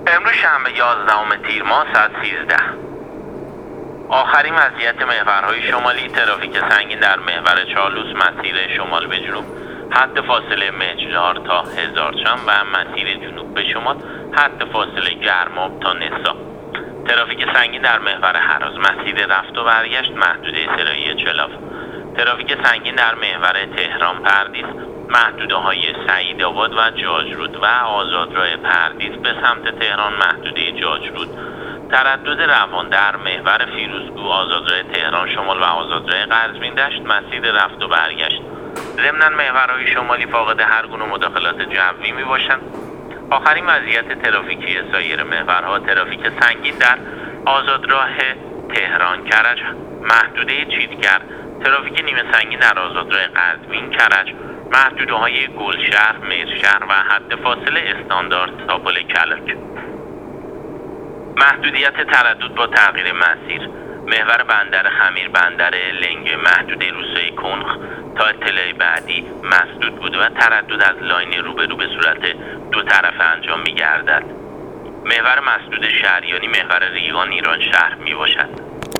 امروز شنبه 11 تیر ماه ساعت 13. آخرین وضعیت محورهای شمالی: ترافیک سنگین در محور چالوس مسیر شمال به جنوب حد فاصله مهرجار تا هزارچند و مسیر جنوب به شمال حد فاصله گرماب تا نسا. ترافیک سنگین در محور هراز مسیر رفت و برگشت محدوده سرایی چلاف. ترافیک سنگین در محور تهران پردیس محدوده های سعیدآباد و جاجرود و آزادراه پردیس به سمت تهران محدوده جاجرود. تردد روان در محور فیروزکوه آزادراه تهران شمال و آزادراه قزوین دشت مسیر رفت و برگشت. ضمناً محورهای شمالی فاقد هر گونه مداخلات جوی می باشند. آخرین وضعیت ترافیکی سایر محورها: ترافیک سنگین در آزادراه تهران کرج محدوده چیتگر، ترافیک نیمه سنگین در آزادراه قزوین کرج، محدوده های گلشهر، میرشهر و حد فاصله استاندارد تا پل کلک. محدودیت تردد با تغییر مسیر: محور بندر خمیر بندر لنگ محدوده روستای کنخ تا اطلاع بعدی مسدود بوده و تردد از لاین روبرو به صورت دو طرفه انجام می گردد. محور مسدود شهریانی محور ریگان ایران شهر می باشد.